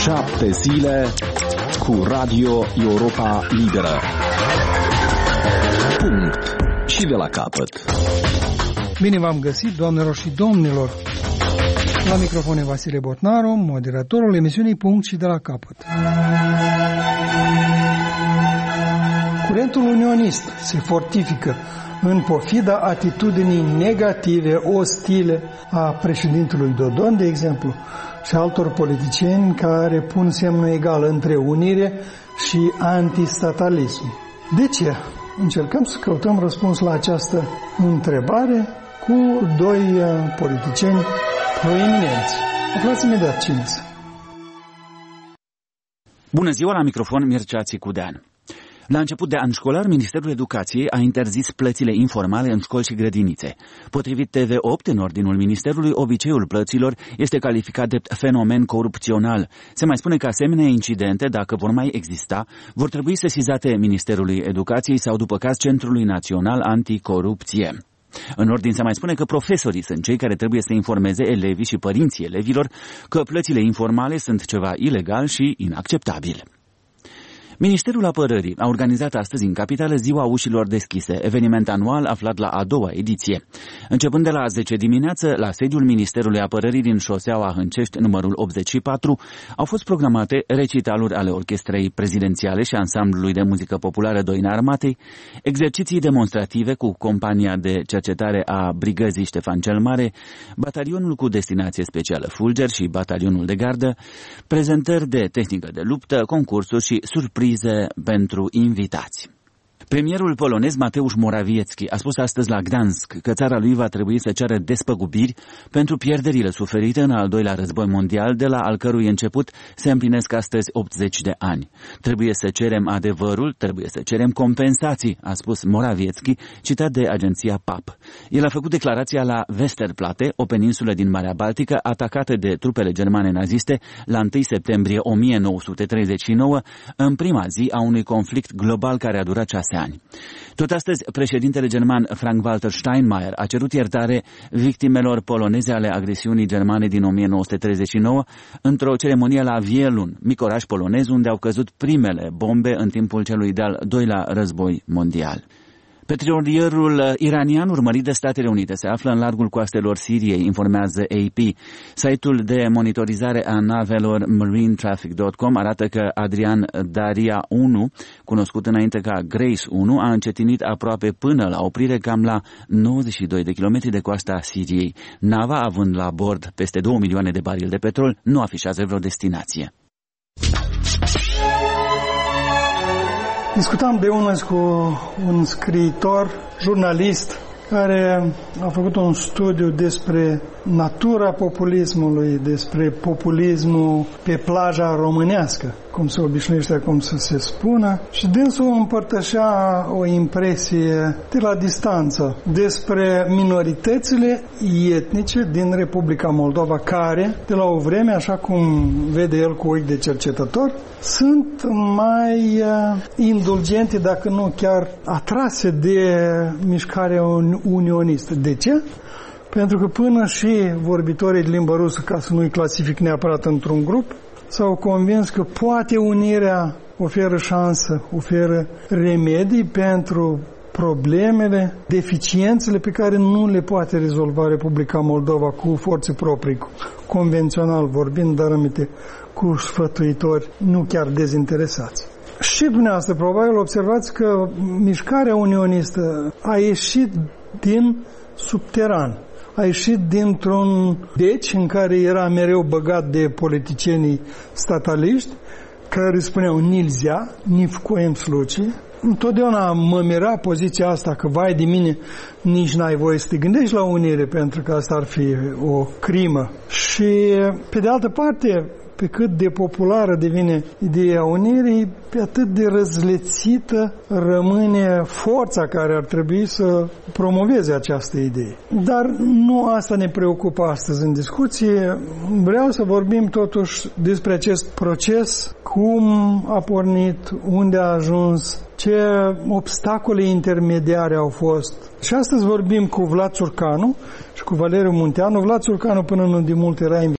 7 zile cu Radio Europa Liberă. Punct. Și de la capăt. Bine v-am găsit, doamnelor și domnilor. La microfon e Vasile Botnaru, moderatorul emisiunii Punct și de la capăt. Curentul unionist se fortifică în pofida atitudinii negative, ostile a președintelui Dodon, de exemplu, și altor politicieni care pun semnul egal între unire și antistatalism. De ce? Încercăm să căutăm răspuns la această întrebare cu doi politicieni proeminenți. Aflați imediat cine sunt. Bună ziua, la microfon Mircea Țicudean. La început de an școlar, Ministerul Educației a interzis plățile informale în școli și grădinițe. Potrivit TV8, în ordinul Ministerului, obiceiul plăților este calificat de fenomen corupțional. Se mai spune că asemenea incidente, dacă vor mai exista, vor trebui sesizate Ministerului Educației sau, după caz, Centrului Național Anticorupție. În ordin se mai spune că profesorii sunt cei care trebuie să informeze elevii și părinții elevilor că plățile informale sunt ceva ilegal și inacceptabil. Ministerul Apărării a organizat astăzi în capitală Ziua Ușilor Deschise, eveniment anual aflat la a doua ediție. Începând de la 10 dimineață, la sediul Ministerului Apărării din șoseaua Hâncești, numărul 84, au fost programate recitaluri ale orchestrei prezidențiale și ansamblului de muzică populară Doina Armatei, exerciții demonstrative cu compania de cercetare a Brigăzii Ștefan cel Mare, batalionul cu destinație specială Fulger și batalionul de gardă, prezentări de tehnică de luptă, concursuri și surprize pentru invitați. Premierul polonez Mateusz Morawiecki a spus astăzi la Gdansk că țara lui va trebui să ceară despăgubiri pentru pierderile suferite în al doilea război mondial, de la al cărui început se împlinesc astăzi 80 de ani. Trebuie să cerem adevărul, trebuie să cerem compensații, a spus Morawiecki, citat de agenția PAP. El a făcut declarația la Westerplatte, o peninsulă din Marea Baltică atacată de trupele germane naziste la 1 septembrie 1939, în prima zi a unui conflict global care a durat 6 ani. Tot astăzi, președintele german Frank-Walter Steinmeier a cerut iertare victimelor poloneze ale agresiunii germane din 1939 într-o ceremonie la Wielun, mic oraș polonez unde au căzut primele bombe în timpul celui de-al doilea război mondial. Petrolierul iranian urmărit de Statele Unite se află în largul coastelor Siriei, informează AP. Site-ul de monitorizare a navelor marinetraffic.com arată că Adrian Daria 1, cunoscut înainte ca Grace 1, a încetinit aproape până la oprire cam la 92 de kilometri de coasta Siriei. Nava, având la bord peste 2 milioane de barili de petrol, nu afișează vreo destinație. Discutam de unul cu un scriitor, jurnalist, care a făcut un studiu despre natura populismului, despre populismul pe plaja românească, cum se obișnuiește acum să se spună, și dânsul împărtășea o impresie de la distanță despre minoritățile etnice din Republica Moldova, care, de la o vreme, așa cum vede el cu ochi de cercetător, sunt mai indulgente, dacă nu chiar atrase de mișcarea unionistă. De ce? Pentru că până și vorbitorii de limbă rusă, ca să nu-i clasific neapărat într-un grup, s-au convins că poate unirea oferă șansă, oferă remedii pentru problemele, deficiențele pe care nu le poate rezolva Republica Moldova cu forțe proprii, convențional vorbind, dar aminte, cu sfătuitori nu chiar dezinteresați. Și dumneavoastră probabil observați că mișcarea unionistă a ieșit din subteran, a ieșit dintr-un în care era mereu băgat de politicienii stataliști, care spuneau nilzea, nifcoem sluci. Întotdeauna mă mira poziția asta că, vai de mine, nici n-ai voie să te gândești la unire, pentru că asta ar fi o crimă. Și, pe de altă parte, pe cât de populară devine ideea unirii, pe atât de răzlețită rămâne forța care ar trebui să promoveze această idee. Dar nu asta ne preocupă astăzi în discuție. Vreau să vorbim totuși despre acest proces, cum a pornit, unde a ajuns, ce obstacole intermediare au fost. Și astăzi vorbim cu Vlad Țurcanu și cu Valeriu Munteanu. Vlad Țurcanu până nu de mult era